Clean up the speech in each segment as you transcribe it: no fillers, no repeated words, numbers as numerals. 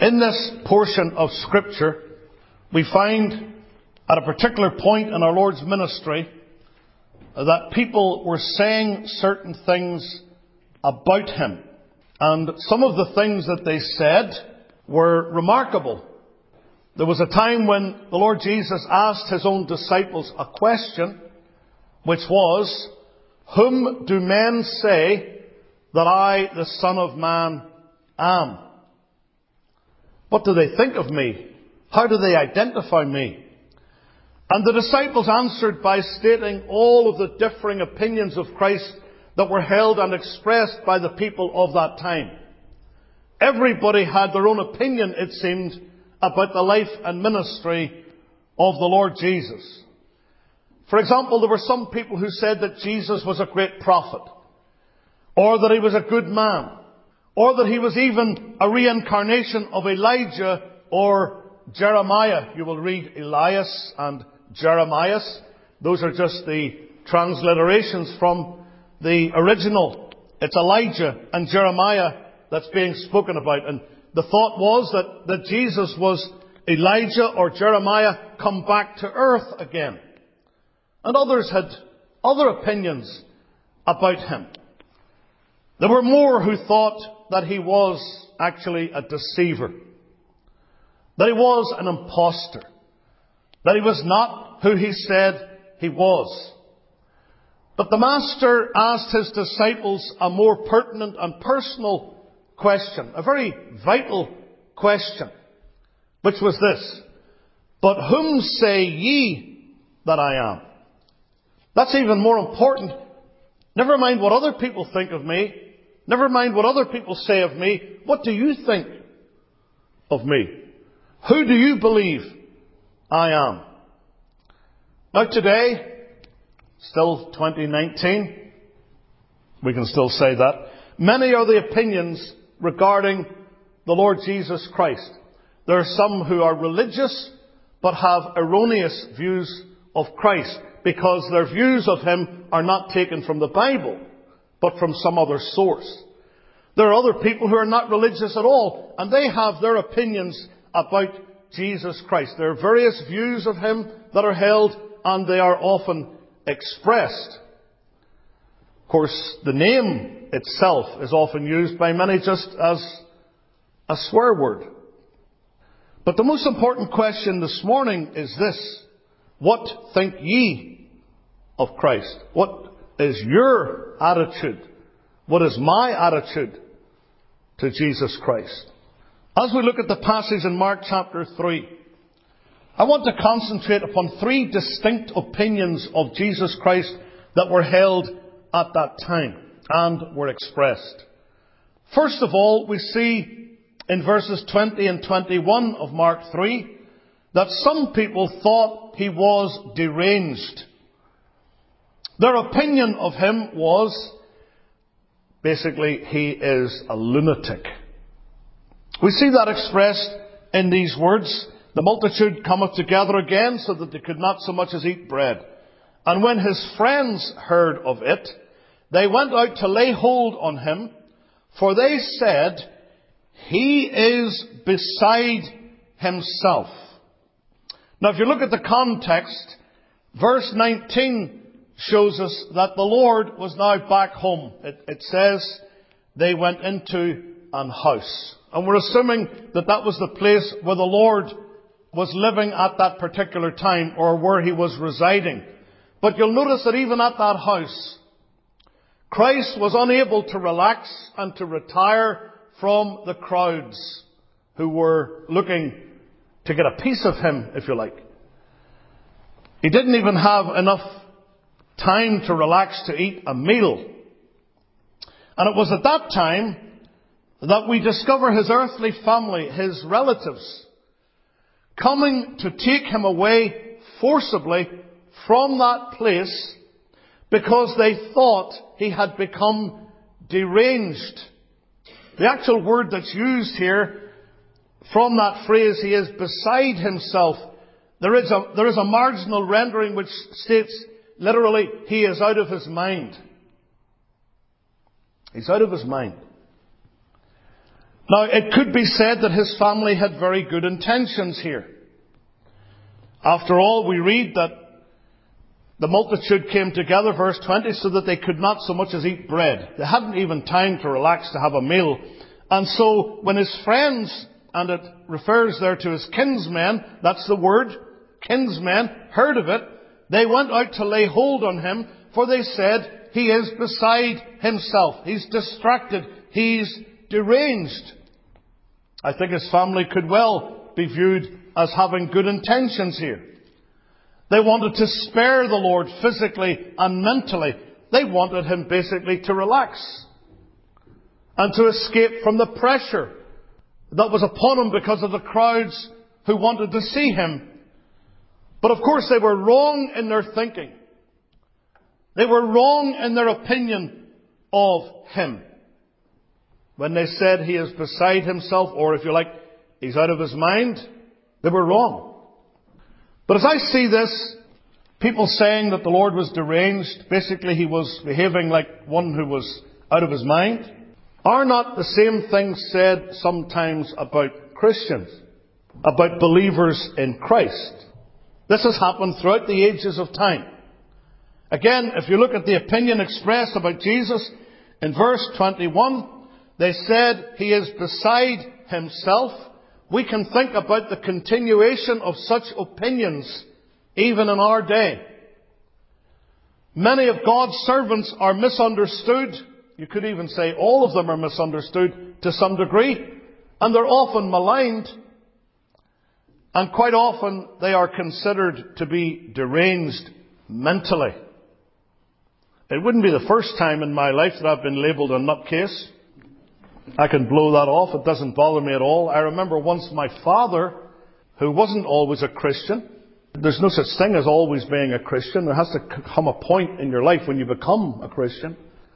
In this portion of Scripture, we find at a particular point in our Lord's ministry that people were saying certain things about Him. And some of the things that they said were remarkable. There was a time when the Lord Jesus asked His own disciples a question, which was, "Whom do men say that I, the Son of Man, am? What do they think of me? How do they identify me?" And the disciples answered by stating all of the differing opinions of Christ that were held and expressed by the people of that time. Everybody had their own opinion, it seemed, about the life and ministry of the Lord Jesus. For example, there were some people who said that Jesus was a great prophet, or that He was a good man, or that He was even a reincarnation of Elijah or Jeremiah. You will read Elias and Jeremias. Those are just the transliterations from the original. It's Elijah and Jeremiah that's being spoken about. And the thought was that Jesus was Elijah or Jeremiah come back to earth again. And others had other opinions about Him. There were more who thought that He was actually a deceiver, that He was an impostor, that He was not who He said He was. But the Master asked His disciples a more pertinent and personal question, a very vital question, which was this: "But whom say ye that I am?" That's even more important. Never mind what other people think of me. Never mind what other people say of me. What do you think of me? Who do you believe I am? Now today, still 2019, we can still say that, many are the opinions regarding the Lord Jesus Christ. There are some who are religious but have erroneous views of Christ, because their views of Him are not taken from the Bible, but from some other source. There are other people who are not religious at all, and they have their opinions about Jesus Christ. There are various views of Him that are held, and they are often expressed. Of course, the name itself is often used by many just as a swear word. But the most important question this morning is this: what think ye of Christ? What is your attitude? What is my attitude to Jesus Christ? As we look at the passage in Mark chapter 3, I want to concentrate upon three distinct opinions of Jesus Christ that were held at that time and were expressed. First of all, we see in verses 20 and 21 of Mark 3 that some people thought He was deranged. Their opinion of Him was, basically, He is a lunatic. We see that expressed in these words: "The multitude cometh together again, so that they could not so much as eat bread. And when His friends heard of it, they went out to lay hold on Him, for they said, He is beside himself." Now, if you look at the context, verse 19 shows us that the Lord was now back home. It says they went into an house. And we're assuming that that was the place where the Lord was living at that particular time, or where He was residing. But you'll notice that even at that house, Christ was unable to relax and to retire from the crowds who were looking to get a piece of Him, if you like. He didn't even have enough time to relax to eat a meal. And it was at that time that we discover His earthly family, His relatives, coming to take Him away forcibly from that place because they thought He had become deranged. The actual word that's used here from that phrase, He is beside Himself, there is a marginal rendering which states literally, He is out of His mind. He's out of His mind. Now, it could be said that his family had very good intentions here. After all, we read that the multitude came together, verse 20, so that they could not so much as eat bread. They hadn't even time to relax to have a meal. And so, when his friends, and it refers there to his kinsmen, that's the word, kinsmen, heard of it, they went out to lay hold on him, for they said, he is beside himself. He's distracted. He's deranged. I think his family could well be viewed as having good intentions here. They wanted to spare the Lord physically and mentally. They wanted him basically to relax and to escape from the pressure that was upon him because of the crowds who wanted to see him. But of course they were wrong in their thinking. They were wrong in their opinion of him. When they said he is beside himself, or if you like, he's out of his mind, they were wrong. But as I see this, people saying that the Lord was deranged, basically he was behaving like one who was out of his mind, are not the same things said sometimes about Christians, about believers in Christ. This has happened throughout the ages of time. Again, if you look at the opinion expressed about Jesus in verse 21, they said he is beside himself. We can think about the continuation of such opinions even in our day. Many of God's servants are misunderstood. You could even say all of them are misunderstood to some degree. And they're often maligned. And quite often they are considered to be deranged mentally. It wouldn't be the first time in my life that I've been labelled a nutcase. I can blow that off. It doesn't bother me at all. I remember once my father, who wasn't always a Christian. There's no such thing as always being a Christian. There has to come a point in your life when you become a Christian.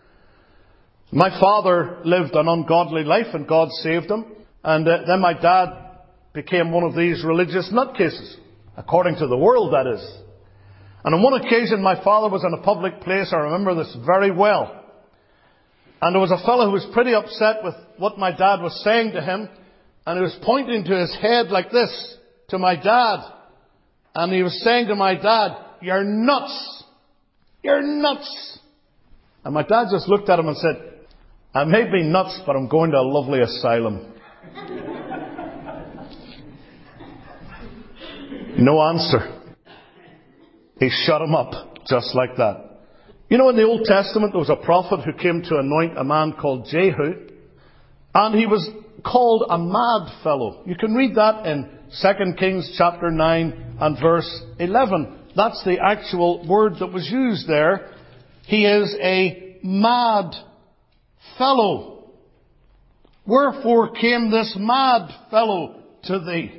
My father lived an ungodly life and God saved him. And then my dad became one of these religious nutcases. According to the world, that is. And on one occasion my father was in a public place. I remember this very well. And there was a fellow who was pretty upset with what my dad was saying to him. And he was pointing to his head like this to my dad. And he was saying to my dad, "You're nuts. You're nuts." And my dad just looked at him and said, "I may be nuts, but I'm going to a lovely asylum." No answer. He shut him up just like that. You know, in the Old Testament, there was a prophet who came to anoint a man called Jehu. And he was called a mad fellow. You can read that in 2 Kings chapter 9 and verse 11. That's the actual word that was used there. He is a mad fellow. Wherefore came this mad fellow to thee?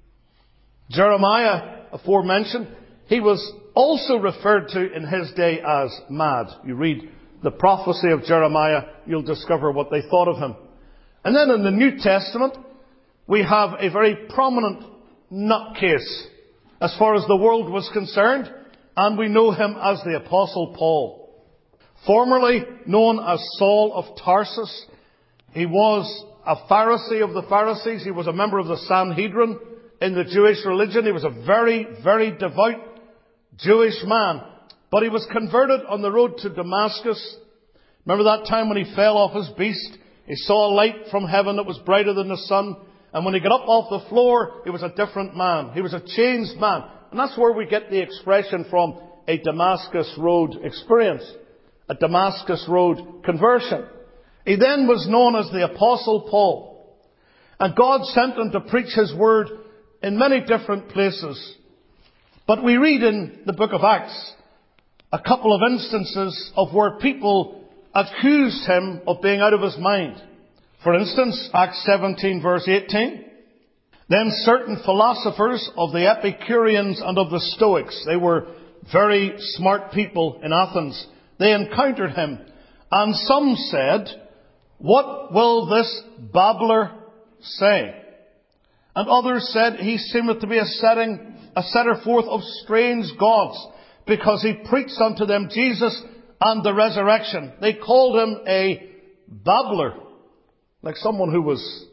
Jeremiah, aforementioned, he was also referred to in his day as mad. You read the prophecy of Jeremiah, you'll discover what they thought of him. And then in the New Testament, we have a very prominent nutcase as far as the world was concerned, and we know him as the Apostle Paul. Formerly known as Saul of Tarsus, he was a Pharisee of the Pharisees. He was a member of the Sanhedrin in the Jewish religion. He was a very, very devout Jewish man. But he was converted on the road to Damascus. Remember that time when he fell off his beast? He saw a light from heaven that was brighter than the sun. And when he got up off the floor, he was a different man. He was a changed man. And that's where we get the expression from, a Damascus Road experience. A Damascus Road conversion. He then was known as the Apostle Paul. And God sent him to preach His word in many different places. But we read in the book of Acts a couple of instances of where people accused him of being out of his mind. For instance, Acts 17 verse 18. Then certain philosophers of the Epicureans and of the Stoics, they were very smart people in Athens, they encountered him. And some said, "What will this babbler say?" And others said, "He seemeth to be a setter forth of strange gods, because he preached unto them Jesus and the resurrection." They called him a babbler, like someone who was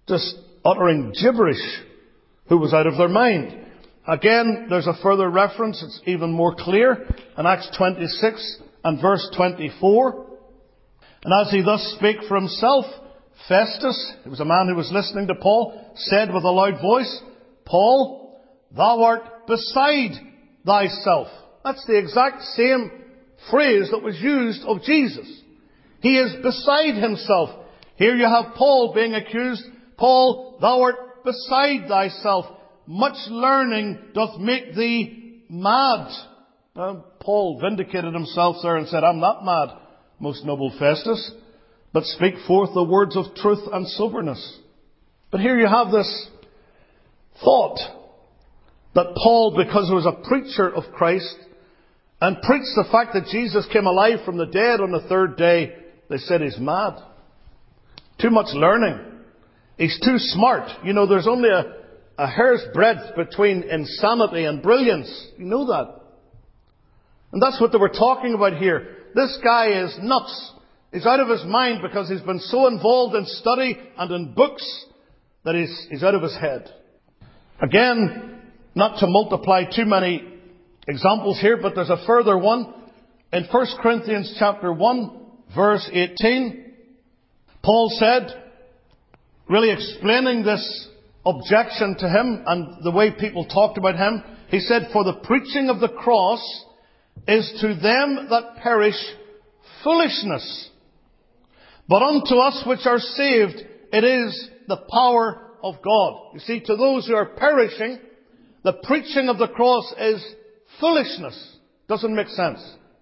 just uttering gibberish, who was out of their mind. Again, there's a further reference, it's even more clear, in Acts 26 and verse 24. And as he thus spake for himself, Festus, it was a man who was listening to Paul, said with a loud voice, Paul, thou art beside thyself. That's the exact same phrase that was used of Jesus. He is beside himself. Here you have Paul being accused. Paul, thou art beside thyself. Much learning doth make thee mad. Paul vindicated himself there and said, I'm not mad, most noble Festus, but speak forth the words of truth and soberness. But here you have this thought that Paul, because he was a preacher of Christ and preached the fact that Jesus came alive from the dead on the third day, they said he's mad. Too much learning. He's too smart. You know, there's only a hair's breadth between insanity and brilliance. You know that. And that's what they were talking about here. This guy is nuts. He's out of his mind because he's been so involved in study and in books that he's out of his head. Again, not to multiply too many examples here, but there's a further one. In 1 Corinthians chapter 1, verse 18, Paul said, really explaining this objection to him and the way people talked about him, he said, for the preaching of the cross is to them that perish foolishness, but unto us which are saved it is the power of God. You see, to those who are perishing, the preaching of the cross is foolishness. Doesn't make sense.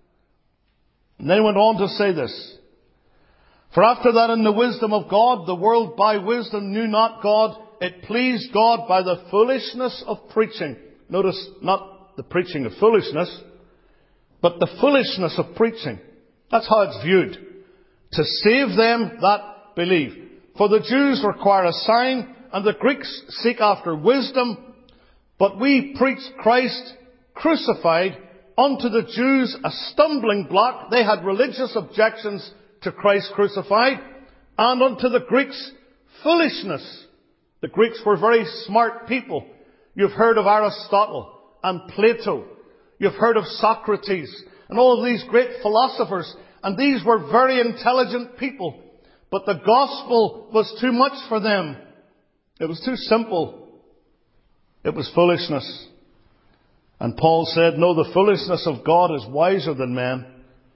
And then he went on to say this. For after that in the wisdom of God, the world by wisdom knew not God. It pleased God by the foolishness of preaching. Notice, not the preaching of foolishness, but the foolishness of preaching. That's how it's viewed. To save them that believe. For the Jews require a sign, and the Greeks seek after wisdom. But we preach Christ crucified, unto the Jews a stumbling block. They had religious objections to Christ crucified. And unto the Greeks foolishness. The Greeks were very smart people. You've heard of Aristotle and Plato. You've heard of Socrates and all of these great philosophers. And these were very intelligent people. But the gospel was too much for them. It was too simple. It was foolishness. And Paul said, no, the foolishness of God is wiser than men.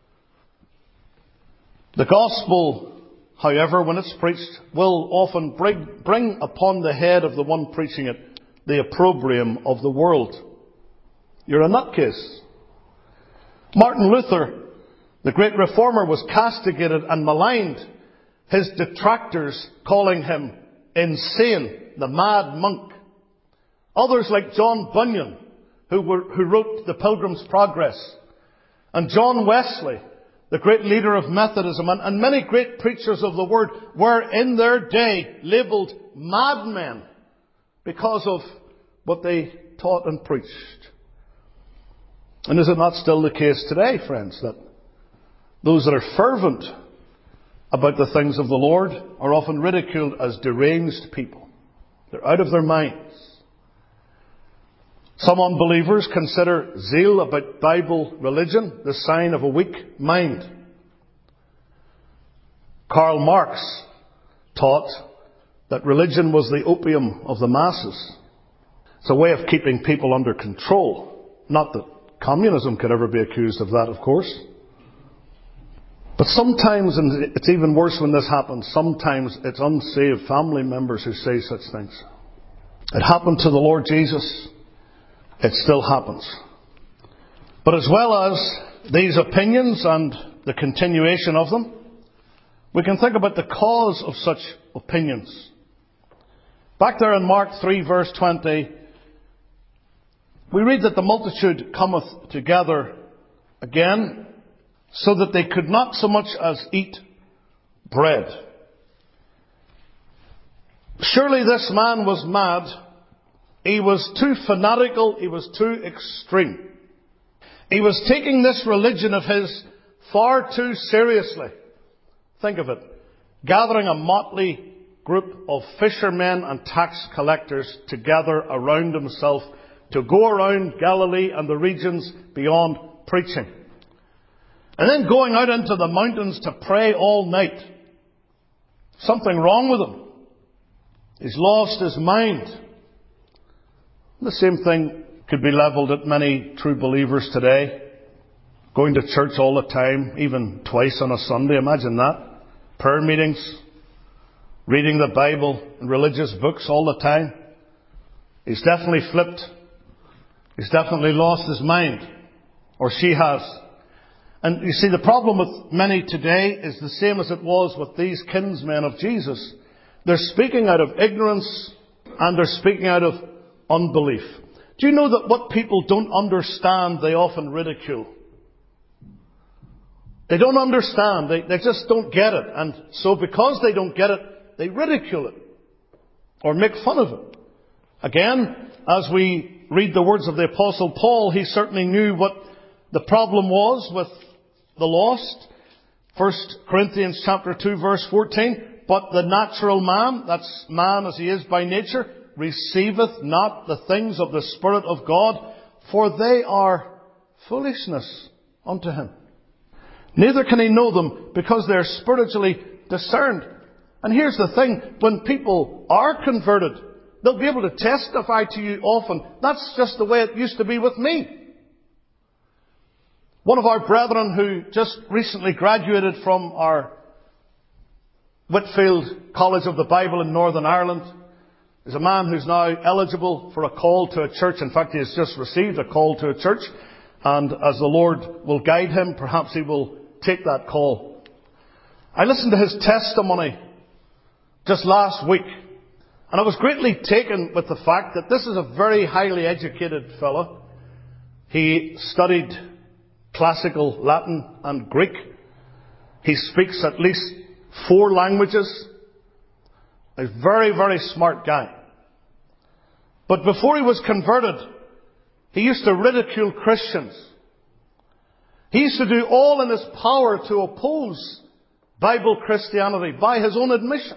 The gospel, however, when it's preached, will often bring upon the head of the one preaching it the opprobrium of the world. You're a nutcase. Martin Luther, the great reformer, was castigated and maligned. His detractors calling him insane, the mad monk. Others like John Bunyan, who wrote The Pilgrim's Progress, and John Wesley, the great leader of Methodism, and many great preachers of the Word were in their day labelled madmen because of what they taught and preached. And is it not still the case today, friends, that those that are fervent about the things of the Lord are often ridiculed as deranged people? They're out of their minds. Some unbelievers consider zeal about Bible religion the sign of a weak mind. Karl Marx taught that religion was the opium of the masses. It's a way of keeping people under control. Not that communism could ever be accused of that, of course. But sometimes, and it's even worse when this happens, sometimes it's unsaved family members who say such things. It happened to the Lord Jesus. It still happens. But as well as these opinions and the continuation of them, we can think about the cause of such opinions. Back there in Mark 3 verse 20, we read that the multitude cometh together again, so that they could not so much as eat bread. Surely this man was mad. He was too fanatical. He was too extreme. He was taking this religion of his far too seriously. Think of it. Gathering a motley group of fishermen and tax collectors to gather around himself to go around Galilee and the regions beyond preaching. And then going out into the mountains to pray all night. Something wrong with him. He's lost his mind. The same thing could be levelled at many true believers today. Going to church all the time, even twice on a Sunday. Imagine that. Prayer meetings, reading the Bible and religious books all the time. He's definitely flipped. He's definitely lost his mind. Or she has. And you see, the problem with many today is the same as it was with these kinsmen of Jesus. They're speaking out of ignorance and they're speaking out of unbelief. Do you know that what people don't understand, they often ridicule? They don't understand. They just don't get it. And so because they don't get it, they ridicule it. Or make fun of it. Again, as we read the words of the Apostle Paul, he certainly knew what the problem was with the lost. 1 Corinthians chapter 2 verse 14. But the natural man, that's man as he is by nature, receiveth not the things of the Spirit of God, for they are foolishness unto him. Neither can he know them because they are spiritually discerned. And here's the thing, when people are converted, they'll be able to testify to you often, that's just the way it used to be with me. One of our brethren who just recently graduated from our Whitfield College of the Bible in Northern Ireland is a man who's now eligible for a call to a church. In fact, he has just received a call to a church. And as the Lord will guide him, perhaps he will take that call. I listened to his testimony just last week. And I was greatly taken with the fact that this is a very highly educated fellow. He studied classical Latin and Greek. He speaks at least 4 languages. A very, very smart guy. But before he was converted, he used to ridicule Christians. He used to do all in his power to oppose Bible Christianity by his own admission.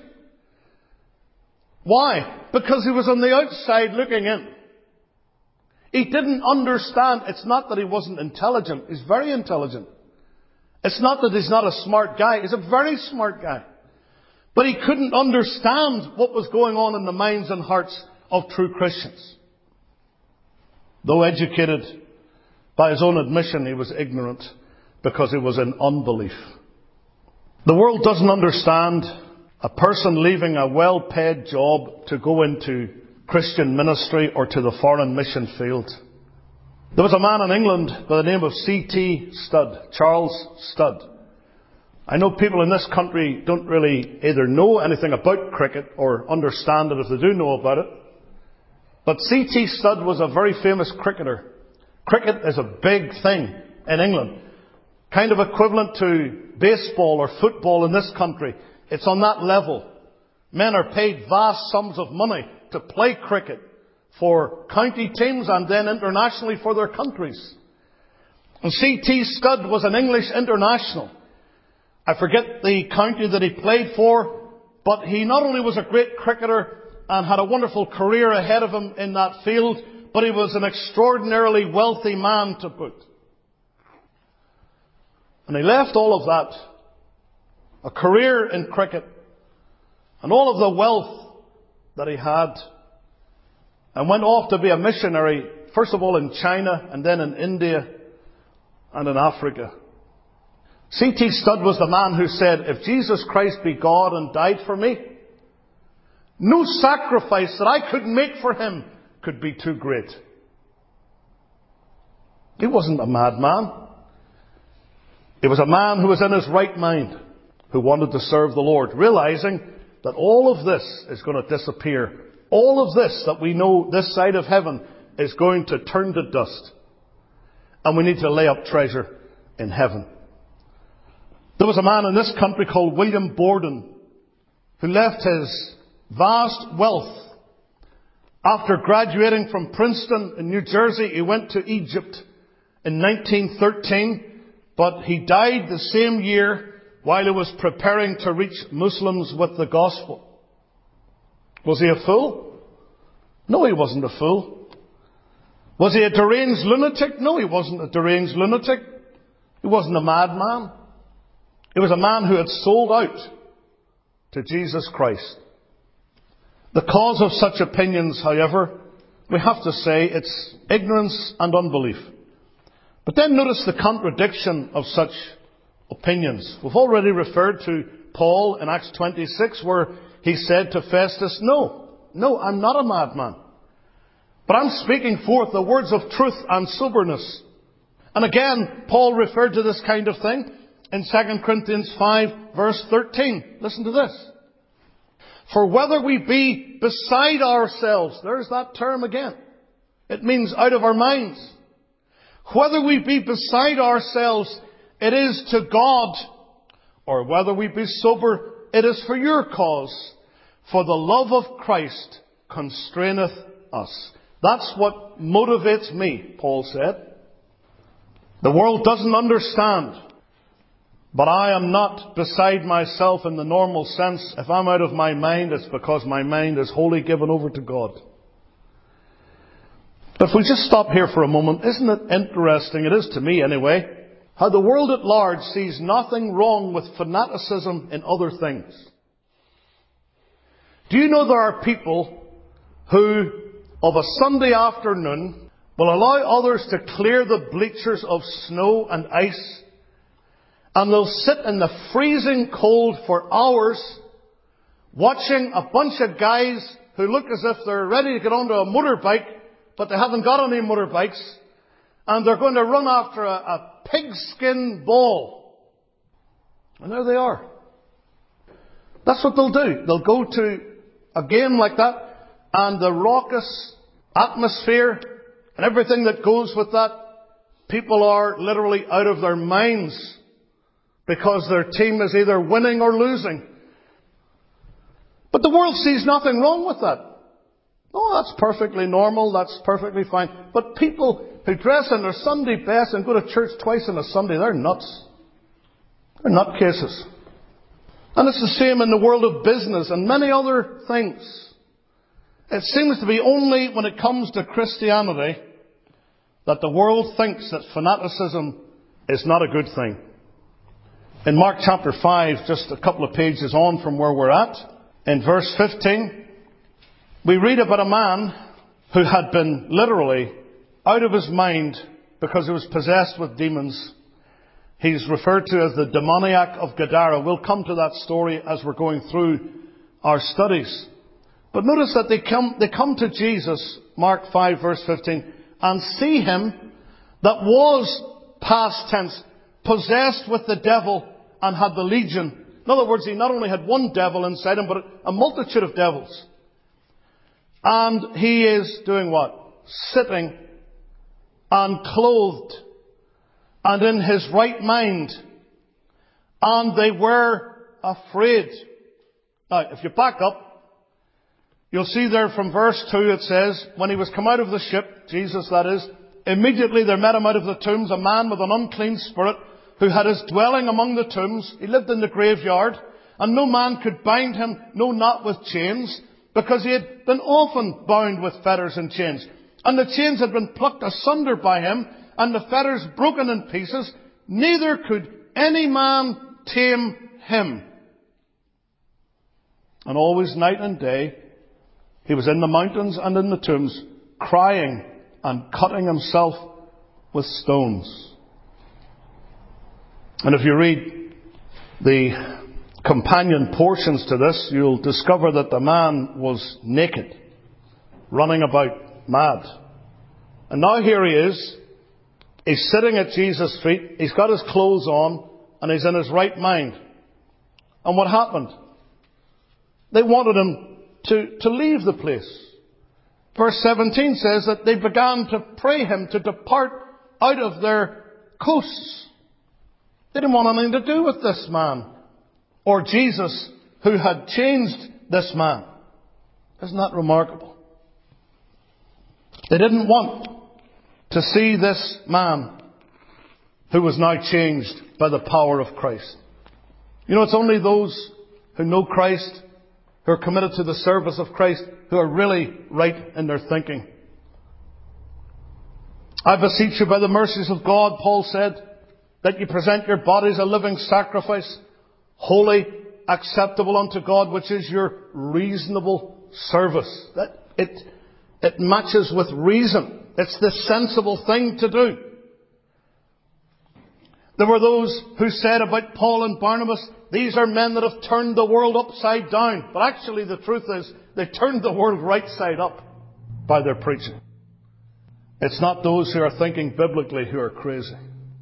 Why? Because he was on the outside looking in. He didn't understand. It's not that he wasn't intelligent. He's very intelligent. It's not that he's not a smart guy. He's a very smart guy. But he couldn't understand what was going on in the minds and hearts of true Christians. Though educated, by his own admission, he was ignorant because he was in unbelief. The world doesn't understand a person leaving a well-paid job to go into Christian ministry or to the foreign mission field. There was a man in England by the name of C.T. Studd, Charles Studd. I know people in this country don't really either know anything about cricket or understand it if they do know about it. But C.T. Studd was a very famous cricketer. Cricket is a big thing in England. Kind of equivalent to baseball or football in this country. It's on that level. Men are paid vast sums of money to play cricket for county teams and then internationally for their countries. And C.T. Studd was an English international. I forget the county that he played for, but he not only was a great cricketer and had a wonderful career ahead of him in that field, but he was an extraordinarily wealthy man to boot. And he left all of that, a career in cricket, and all of the wealth that he had, and went off to be a missionary, first of all in China, and then in India, and in Africa. C.T. Studd was the man who said, if Jesus Christ be God and died for me, no sacrifice that I could make for him could be too great. He wasn't a madman. He was a man who was in his right mind, who wanted to serve the Lord, realizing that all of this is going to disappear. All of this that we know this side of heaven is going to turn to dust. And we need to lay up treasure in heaven. There was a man in this country called William Borden who left his vast wealth. After graduating from Princeton in New Jersey, he went to Egypt in 1913, but he died the same year while he was preparing to reach Muslims with the gospel. Was he a fool? No, he wasn't a fool. Was he a deranged lunatic? No, he wasn't a deranged lunatic. He wasn't a madman. He was a man who had sold out to Jesus Christ. The cause of such opinions, however, we have to say it's ignorance and unbelief. But then notice the contradiction of such opinions. We've already referred to Paul in Acts 26 where he said to Festus, No, I'm not a madman. But I'm speaking forth the words of truth and soberness. And again, Paul referred to this kind of thing in 2 Corinthians 5 verse 13. Listen to this. For whether we be beside ourselves, there's that term again. It means out of our minds. Whether we be beside ourselves, it is to God, or whether we be sober, it is for your cause. For the love of Christ constraineth us. That's what motivates me, Paul said. The world doesn't understand. But I am not beside myself in the normal sense. If I'm out of my mind, it's because my mind is wholly given over to God. But if we just stop here for a moment, isn't it interesting, it is to me anyway, how the world at large sees nothing wrong with fanaticism in other things. Do you know there are people who, of a Sunday afternoon, will allow others to clear the bleachers of snow and ice, and they'll sit in the freezing cold for hours, watching a bunch of guys who look as if they're ready to get onto a motorbike, but they haven't got any motorbikes, and they're going to run after a pigskin ball. And there they are. That's what they'll do. They'll go to a game like that, and the raucous atmosphere and everything that goes with that, people are literally out of their minds because their team is either winning or losing. But the world sees nothing wrong with that. Oh, that's perfectly normal, that's perfectly fine. But people who dress in their Sunday best and go to church twice on a Sunday, they're nuts. They're nutcases. And it's the same in the world of business and many other things. It seems to be only when it comes to Christianity that the world thinks that fanaticism is not a good thing. In Mark chapter 5, just a couple of pages on from where we're at, in verse 15, we read about a man who had been literally out of his mind because he was possessed with demons. He's referred to as the demoniac of Gadara. We'll come to that story as we're going through our studies. But notice that they come to Jesus, Mark 5 verse 15, and see him that was, past tense, possessed with the devil and had the legion. In other words, he not only had one devil inside him, but a multitude of devils. And he is doing what? Sitting and clothed and in his right mind. And they were afraid. Now, if you back up, you'll see there from verse 2 it says, when he was come out of the ship, Jesus that is, immediately there met him out of the tombs a man with an unclean spirit, who had his dwelling among the tombs. He lived in the graveyard, and no man could bind him, no, not with chains, because he had been often bound with fetters and chains. And the chains had been plucked asunder by him, and the fetters broken in pieces. Neither could any man tame him. And always night and day, he was in the mountains and in the tombs, crying and cutting himself with stones. And if you read the companion portions to this, you'll discover that the man was naked, running about mad. And now here he is. He's sitting at Jesus' feet. He's got his clothes on, and he's in his right mind. And what happened? They wanted him to leave the place. Verse 17 says that they began to pray him to depart out of their coasts. They didn't want anything to do with this man, or Jesus, who had changed this man. Isn't that remarkable? They didn't want to see this man who was now changed by the power of Christ. You know, it's only those who know Christ who are committed to the service of Christ, who are really right in their thinking. I beseech you by the mercies of God, Paul said, that you present your bodies a living sacrifice, holy, acceptable unto God, which is your reasonable service. That it matches with reason. It's the sensible thing to do. There were those who said about Paul and Barnabas, these are men that have turned the world upside down. But actually the truth is, they turned the world right side up by their preaching. It's not those who are thinking biblically who are crazy.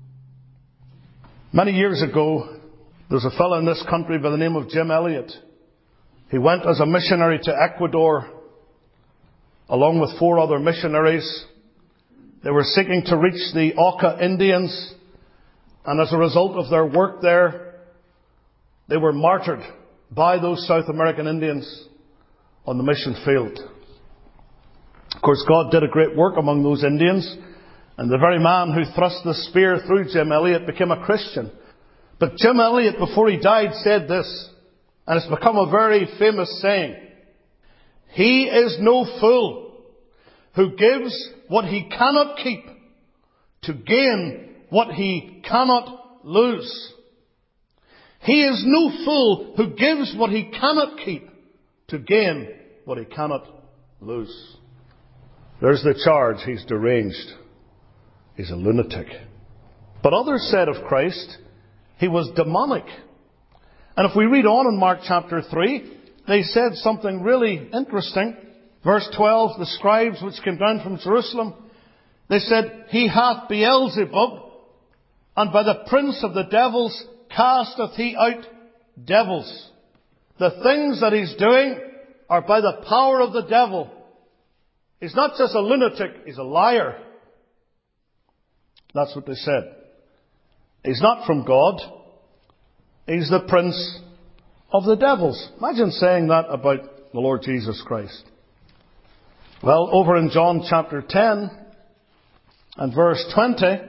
Many years ago, there was a fellow in this country by the name of Jim Elliot. He went as a missionary to Ecuador, along with 4 other missionaries. They were seeking to reach the Auca Indians, and as a result of their work there, they were martyred by those South American Indians on the mission field. Of course, God did a great work among those Indians, and the very man who thrust the spear through Jim Elliot became a Christian. But Jim Elliot, before he died, said this, and it's become a very famous saying: he is no fool who gives what he cannot keep to gain what he cannot lose. He is no fool who gives what he cannot keep to gain what he cannot lose. There's the charge. He's deranged. He's a lunatic. But others said of Christ, he was demonic. And if we read on in Mark chapter 3, they said something really interesting. Verse 12, the scribes which came down from Jerusalem, they said, he hath Beelzebub, and by the prince of the devils casteth he out devils. The things that he's doing are by the power of the devil. He's not just a lunatic, he's a liar. That's what they said. He's not from God. He's the prince of the devils. Imagine saying that about the Lord Jesus Christ. Well, over in John chapter 10 and verse 20,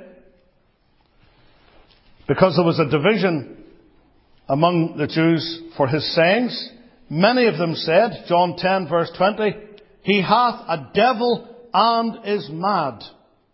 because there was a division among the Jews for his sayings, many of them said, John 10 verse 20, he hath a devil and is mad.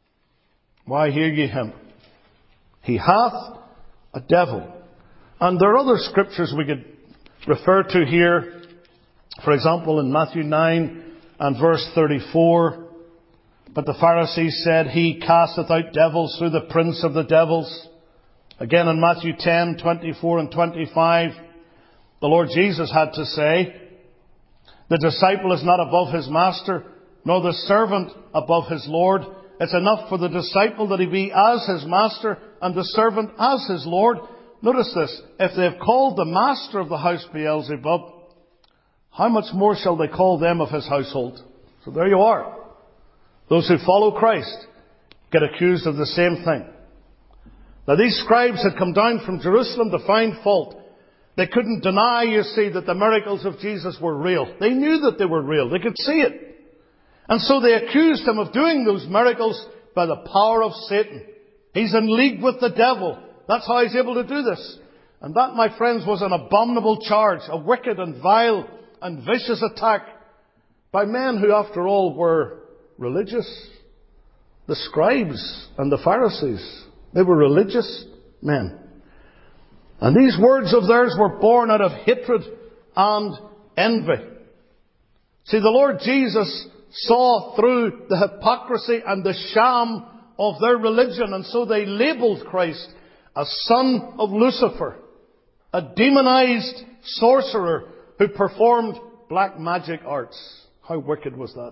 Why hear ye him? He hath a devil. And there are other scriptures we could refer to here. For example, in Matthew 9 and verse 34, but the Pharisees said, he casteth out devils through the prince of the devils. Again in Matthew 10, 24 and 25, the Lord Jesus had to say, the disciple is not above his master, nor the servant above his Lord. It's enough for the disciple that he be as his master and the servant as his Lord. Notice this, if they have called the master of the house Beelzebub, how much more shall they call them of his household? So there you are. Those who follow Christ get accused of the same thing. Now these scribes had come down from Jerusalem to find fault. They couldn't deny, you see, that the miracles of Jesus were real. They knew that they were real. They could see it. And so they accused him of doing those miracles by the power of Satan. He's in league with the devil. That's how he's able to do this. And that, my friends, was an abominable charge, a wicked and vile and vicious attack by men who, after all, were religious. The scribes and the Pharisees, they were religious men. And these words of theirs were born out of hatred and envy. See, the Lord Jesus saw through the hypocrisy and the sham of their religion, and so they labelled Christ a son of Lucifer, a demonized sorcerer who performed black magic arts. How wicked was that?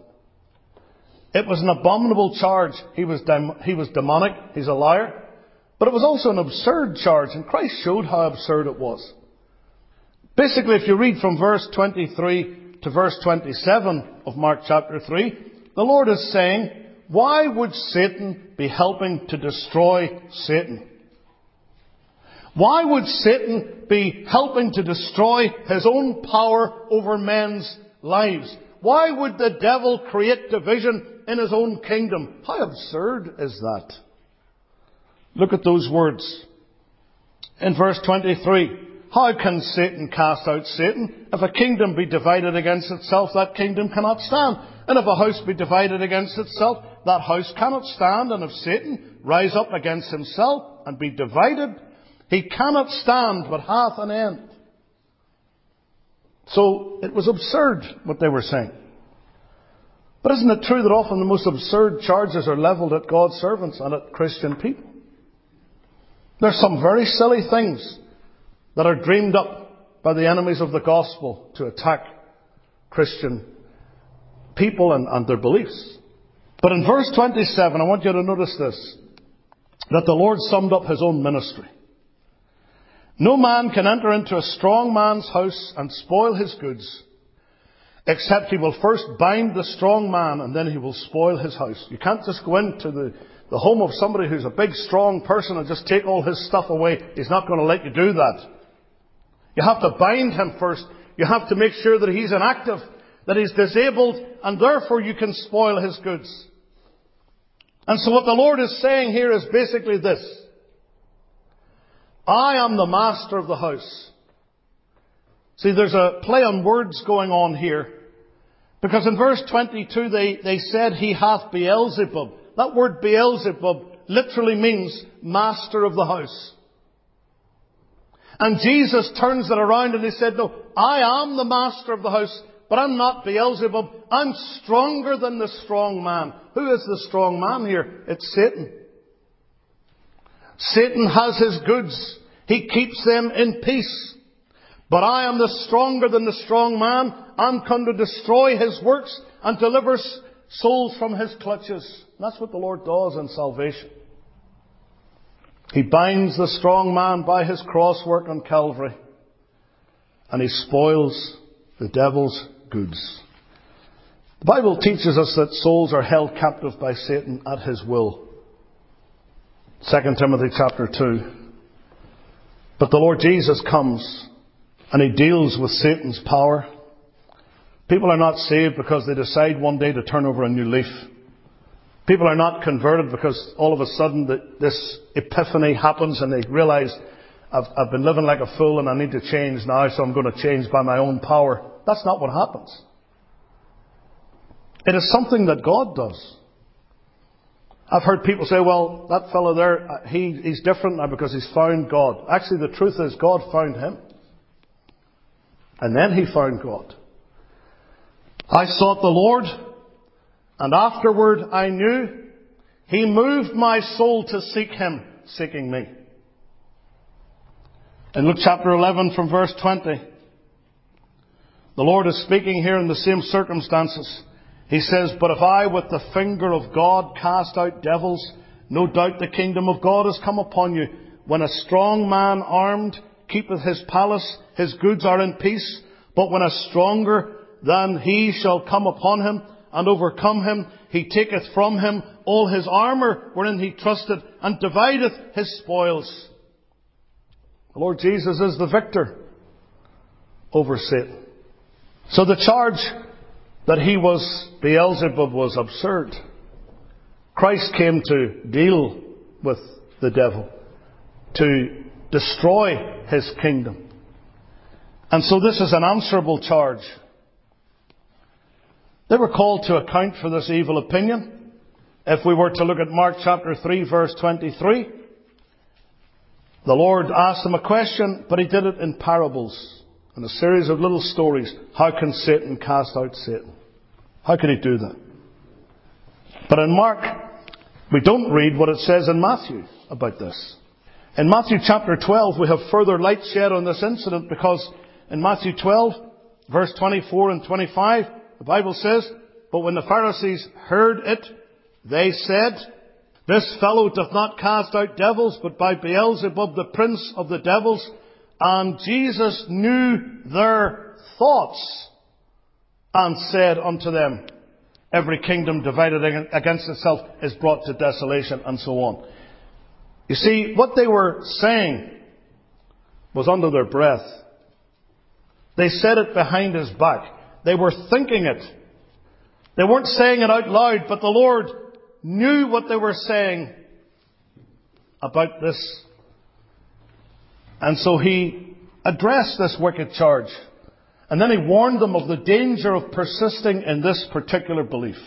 It was an abominable charge. He was demonic. He's a liar. But it was also an absurd charge, and Christ showed how absurd it was. Basically, if you read from verse 23 to verse 27 of Mark chapter 3, the Lord is saying, why would Satan be helping to destroy Satan? Why would Satan be helping to destroy his own power over men's lives? Why would the devil create division in his own kingdom? How absurd is that? Look at those words. In verse 23, how can Satan cast out Satan? If a kingdom be divided against itself, that kingdom cannot stand. And if a house be divided against itself, that house cannot stand. And if Satan rise up against himself and be divided, he cannot stand but hath an end. So it was absurd what they were saying. But isn't it true that often the most absurd charges are levelled at God's servants and at Christian people? There's some very silly things that are dreamed up by the enemies of the gospel to attack Christian people and their beliefs. But in verse 27, I want you to notice this, that the Lord summed up his own ministry. No man can enter into a strong man's house and spoil his goods, except he will first bind the strong man and then he will spoil his house. You can't just go into the home of somebody who's a big, strong person and just take all his stuff away. He's not going to let you do that. You have to bind him first. You have to make sure that he's inactive, that he's disabled, and therefore you can spoil his goods. And so what the Lord is saying here is basically this. I am the master of the house. See, there's a play on words going on here. Because in verse 22 they said he hath Beelzebub. That word Beelzebub literally means master of the house. And Jesus turns it around and he said, no, I am the master of the house, but I'm not Beelzebub. I'm stronger than the strong man. Who is the strong man here? It's Satan. Satan has his goods. He keeps them in peace. But I am the stronger than the strong man. I'm come to destroy his works and deliver souls from his clutches. And that's what the Lord does in salvation. He binds the strong man by his cross work on Calvary. And he spoils the devil's goods. The Bible teaches us that souls are held captive by Satan at his will. 2 Timothy chapter 2. But the Lord Jesus comes and he deals with Satan's power. People are not saved because they decide one day to turn over a new leaf. People are not converted because all of a sudden this epiphany happens and they realize, I've been living like a fool and I need to change now, so I'm going to change by my own power. That's not what happens. It is something that God does. I've heard people say, well, that fellow there, he's different now because he's found God. Actually, the truth is God found him. And then he found God. I sought the Lord, and afterward I knew he moved my soul to seek him, seeking me. In Luke chapter 11 from verse 20, the Lord is speaking here in the same circumstances. He says, but if I with the finger of God cast out devils, no doubt the kingdom of God has come upon you. When a strong man armed keepeth his palace, his goods are in peace. But when a stronger than he shall come upon him and overcome him, he taketh from him all his armour wherein he trusted, and divideth his spoils. The Lord Jesus is the victor over Satan. So the charge that he was Beelzebub was absurd. Christ came to deal with the devil, to destroy his kingdom. And so this is an answerable charge. They were called to account for this evil opinion. If we were to look at Mark chapter 3 verse 23, the Lord asked them a question, but he did it in parables, in a series of little stories. How can Satan cast out Satan? How can he do that? But in Mark, we don't read what it says in Matthew about this. In Matthew chapter 12, we have further light shed on this incident, because in Matthew 12, verse 24 and 25, the Bible says, but when the Pharisees heard it, they said, this fellow doth not cast out devils, but by Beelzebub, the prince of the devils. And Jesus knew their thoughts, and said unto them, every kingdom divided against itself is brought to desolation, and so on. You see, what they were saying was under their breath. They said it behind his back. They were thinking it. They weren't saying it out loud, but the Lord knew what they were saying about this. And so he addressed this wicked charge. And then he warned them of the danger of persisting in this particular belief.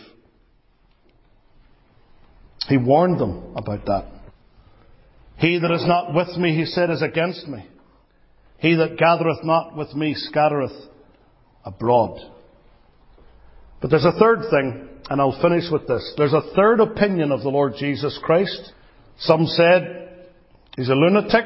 He warned them about that. He that is not with me, he said, is against me. He that gathereth not with me scattereth abroad. But there's a third thing, and I'll finish with this. There's a third opinion of the Lord Jesus Christ. Some said he's a lunatic.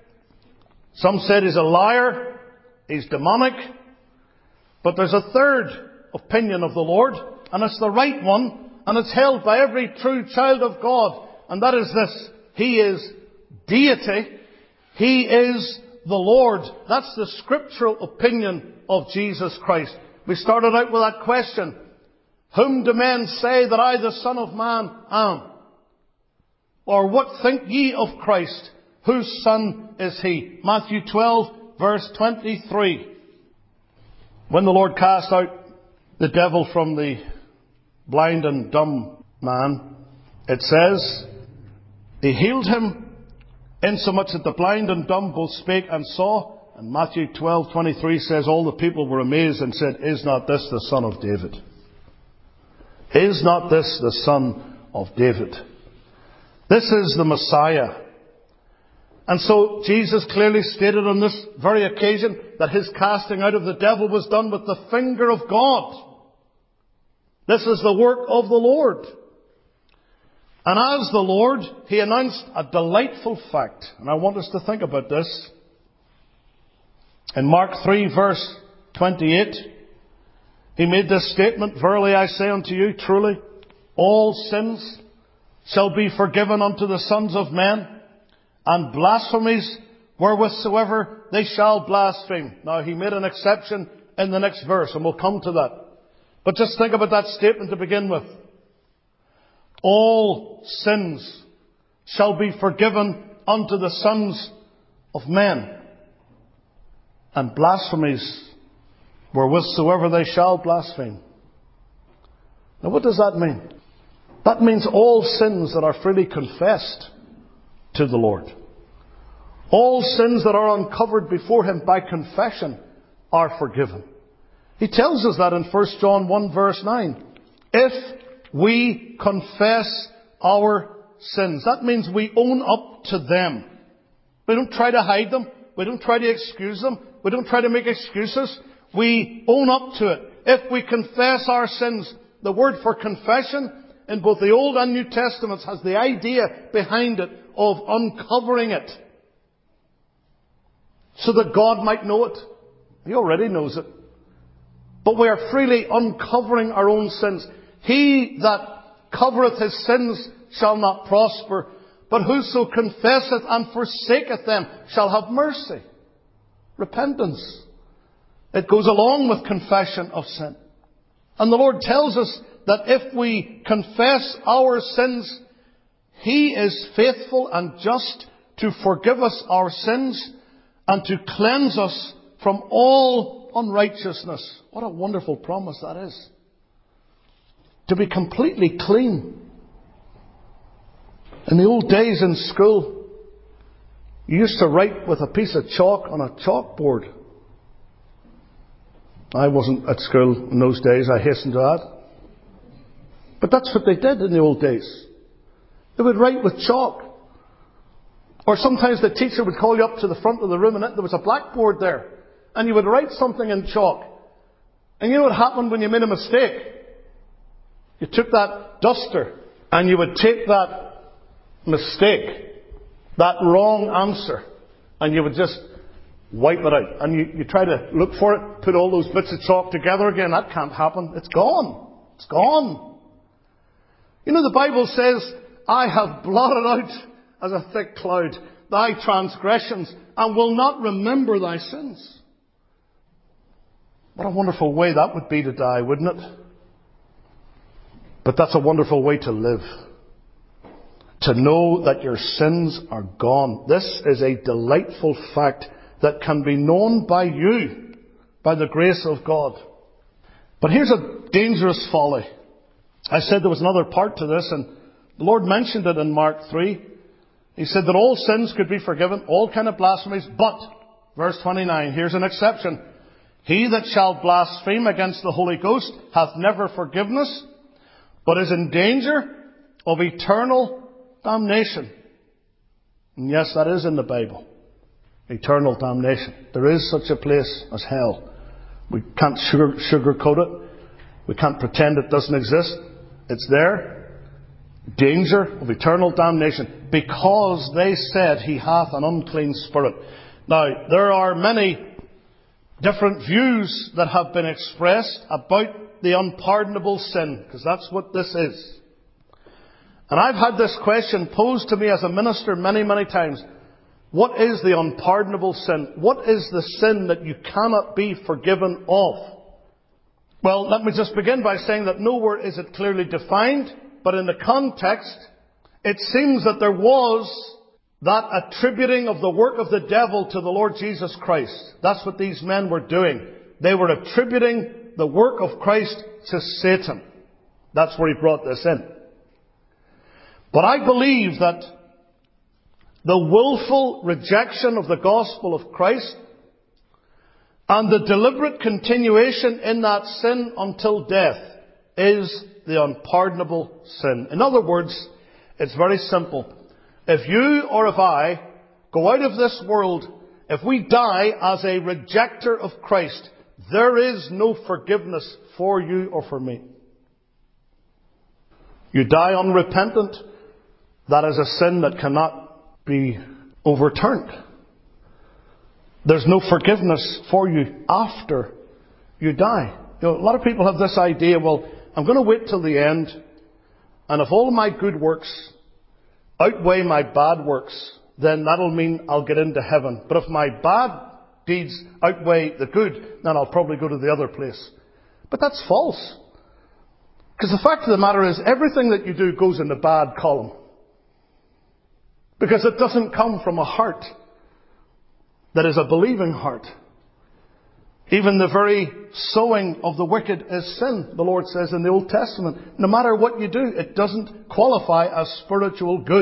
Some said he's a liar. He's demonic. But there's a third opinion of the Lord, and it's the right one, and it's held by every true child of God. And that is this: He is deity. He is the Lord. That's the scriptural opinion of Jesus Christ. We started out with that question: whom do men say that I, the Son of Man, am? Or what think ye of Christ? Whose son is he? Matthew 12, verse 23. When the Lord cast out the devil from the blind and dumb man, it says, He healed him insomuch that the blind and dumb both spake and saw. And Matthew 12:23 says, all the people were amazed and said, Is not this the son of David? Is not this the son of David? This is the Messiah. And so Jesus clearly stated on this very occasion that his casting out of the devil was done with the finger of God. This is the work of the Lord. And as the Lord, he announced a delightful fact. And I want us to think about this. In Mark 3, verse 28, he made this statement, Verily I say unto you, truly, all sins shall be forgiven unto the sons of men, and blasphemies wherewithsoever they shall blaspheme. Now, he made an exception in the next verse, and we'll come to that. But just think about that statement to begin with. All sins shall be forgiven unto the sons of men, and blasphemies wherewithsoever they shall blaspheme. Now, what does that mean? That means all sins that are freely confessed to the Lord. All sins that are uncovered before him by confession are forgiven. He tells us that in 1 John 1 verse 9. If we confess our sins, that means we own up to them. We don't try to hide them. We don't try to excuse them. We don't try to make excuses. We own up to it. If we confess our sins, the word for confession in both the Old and New Testaments has the idea behind it of uncovering it, so that God might know it. He already knows it. But we are freely uncovering our own sins. He that covereth his sins shall not prosper, but whoso confesseth and forsaketh them shall have mercy. Repentance. It goes along with confession of sin. And the Lord tells us that if we confess our sins, He is faithful and just to forgive us our sins and to cleanse us from all unrighteousness. What a wonderful promise that is. To be completely clean. In the old days in school, you used to write with a piece of chalk on a chalkboard. I wasn't at school in those days, I hasten to add. But that's what they did in the old days. They would write with chalk. Or sometimes the teacher would call you up to the front of the room and there was a blackboard there. And you would write something in chalk. And you know what happened when you made a mistake? You took that duster and you would take that mistake, that wrong answer, and you would just wipe it out. And you try to look for it, put all those bits of chalk together again. That can't happen. It's gone. It's gone. You know, the Bible says, I have blotted out as a thick cloud thy transgressions and will not remember thy sins. What a wonderful way that would be to die, wouldn't it? But that's a wonderful way to live. To know that your sins are gone. This is a delightful fact that can be known by you, by the grace of God. But here's a dangerous folly. I said there was another part to this, and the Lord mentioned it in Mark 3. He said that all sins could be forgiven, all kind of blasphemies, but, Verse 29, here's an exception. He that shall blaspheme against the Holy Ghost hath never forgiveness, but is in danger of eternal damnation. And yes, that is in the Bible. Eternal damnation. There is such a place as hell. We can't sugarcoat it. We can't pretend it doesn't exist. It's there. Danger of eternal damnation. Because they said he hath an unclean spirit. Now, there are many different views that have been expressed about the unpardonable sin, because that's what this is. And I've had this question posed to me as a minister many, many times. What is the unpardonable sin? What is the sin that you cannot be forgiven of? Well, let me just begin by saying that nowhere is it clearly defined, but in the context, it seems that there was that attributing of the work of the devil to the Lord Jesus Christ. That's what these men were doing. They were attributing the work of Christ to Satan. That's where he brought this in. But I believe that the willful rejection of the gospel of Christ and the deliberate continuation in that sin until death is the unpardonable sin. In other words, it's very simple. If you or if I go out of this world, if we die as a rejecter of Christ, there is no forgiveness for you or for me. You die unrepentant, that is a sin that cannot be overturned. There's no forgiveness for you after you die. You know, a lot of people have this idea, well, I'm going to wait till the end, and if all my good works outweigh my bad works, then that'll mean I'll get into heaven. But if my bad deeds outweigh the good, then I'll probably go to the other place. But that's false. Because the fact of the matter is, everything that you do goes in the bad column. Because it doesn't come from a heart that is a believing heart. Even the very sowing of the wicked is sin, the Lord says in the Old Testament. No matter what you do, it doesn't qualify as spiritual good.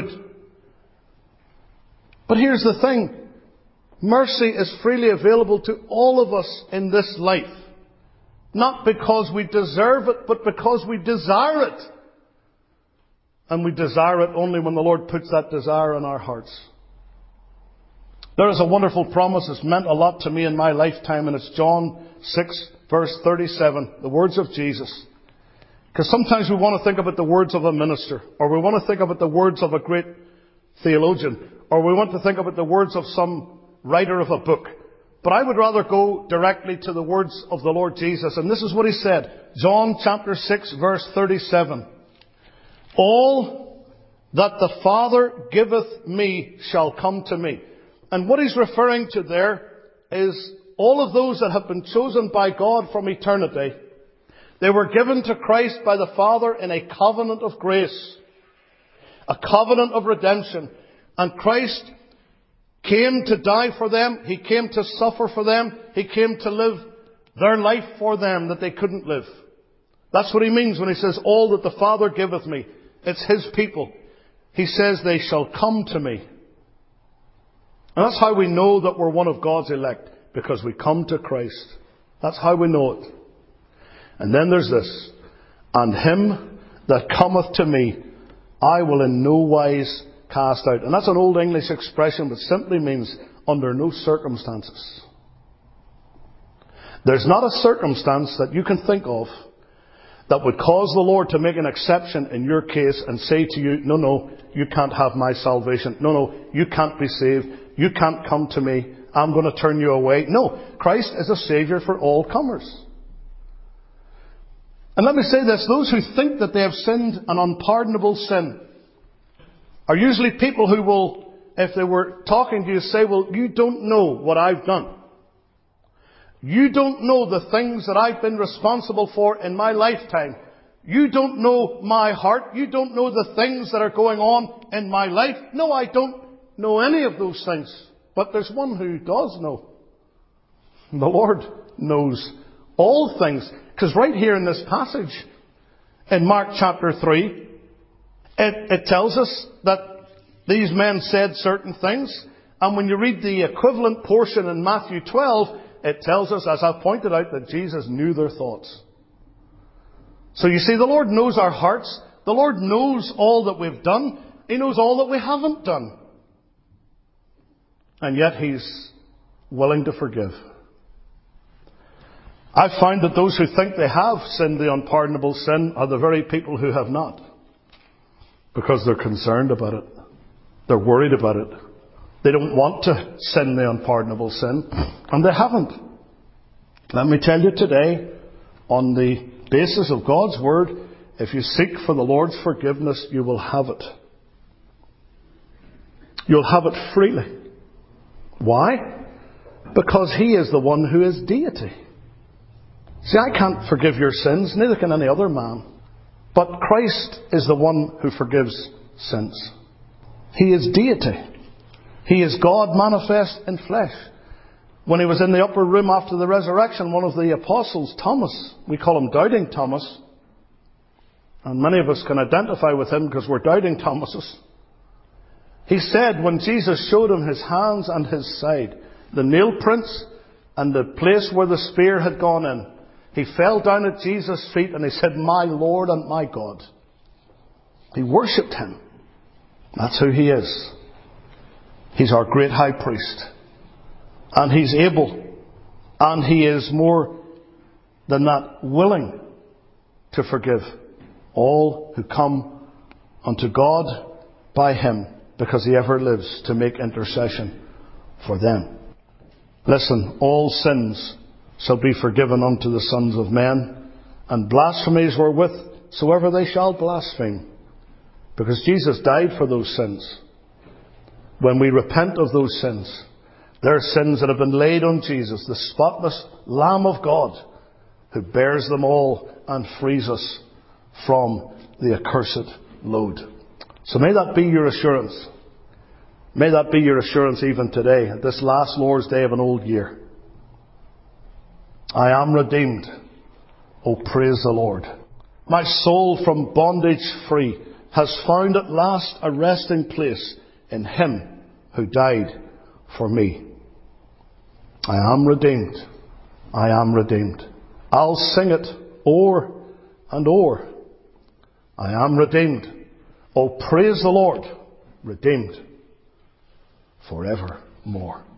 But here's the thing. Mercy is freely available to all of us in this life. Not because we deserve it, but because we desire it. And we desire it only when the Lord puts that desire in our hearts. There is a wonderful promise that's meant a lot to me in my lifetime, and it's John 6, verse 37, the words of Jesus. Because sometimes we want to think about the words of a minister, or we want to think about the words of a great theologian, or we want to think about the words of some writer of a book. But I would rather go directly to the words of the Lord Jesus. And this is what he said. John chapter 6, verse 37. All that the Father giveth me shall come to me. And what he's referring to there is all of those that have been chosen by God from eternity. They were given to Christ by the Father in a covenant of grace, a covenant of redemption. And Christ came to die for them. He came to suffer for them. He came to live their life for them that they couldn't live. That's what he means when he says, all that the Father giveth me. It's his people. He says, they shall come to me. And that's how we know that we're one of God's elect, because we come to Christ. That's how we know it. And then there's this. And him that cometh to me, I will in no wise cast out. And that's an old English expression that simply means under no circumstances. There's not a circumstance that you can think of that would cause the Lord to make an exception in your case and say to you, no, you can't have my salvation. No, you can't be saved. You can't come to me. I'm going to turn you away. No, Christ is a Saviour for all comers. And let me say this, those who think that they have sinned an unpardonable sin are usually people who will, if they were talking to you, say, well, you don't know what I've done. You don't know the things that I've been responsible for in my lifetime. You don't know my heart. You don't know the things that are going on in my life. No, I don't know any of those things. But there's one who does know. The Lord knows all things. Because right here in this passage, in Mark chapter 3, it tells us that these men said certain things. And when you read the equivalent portion in Matthew 12, it tells us, as I've pointed out, that Jesus knew their thoughts. So you see, the Lord knows our hearts. The Lord knows all that we've done. He knows all that we haven't done. And yet He's willing to forgive. I've found that those who think they have sinned the unpardonable sin are the very people who have not. Because they're concerned about it. They're worried about it. They don't want to sin the unpardonable sin. And they haven't. Let me tell you today, on the basis of God's Word, if you seek for the Lord's forgiveness, you will have it. You'll have it freely. Why? Because He is the one who is deity. See, I can't forgive your sins, neither can any other man. But Christ is the one who forgives sins. He is deity. He is God manifest in flesh. When He was in the upper room after the resurrection, one of the apostles, Thomas, we call him Doubting Thomas, and many of us can identify with him because we're Doubting Thomases. He said when Jesus showed him His hands and His side, the nail prints and the place where the spear had gone in, he fell down at Jesus' feet and he said, "My Lord and my God." He worshipped Him. That's who He is. He's our great high priest. And He's able, and He is more than that, willing to forgive all who come unto God by Him, because He ever lives to make intercession for them. Listen, all sins shall be forgiven unto the sons of men, and blasphemies wherewithsoever they shall blaspheme. Because Jesus died for those sins. When we repent of those sins, they're sins that have been laid on Jesus, the spotless Lamb of God, who bears them all and frees us from the accursed load. So may that be your assurance. May that be your assurance even today, at this last Lord's Day of an old year. I am redeemed. Oh, praise the Lord. My soul from bondage free has found at last a resting place in Him who died for me. I am redeemed. I am redeemed. I'll sing it o'er and o'er. I am redeemed. Oh, praise the Lord. Redeemed forevermore.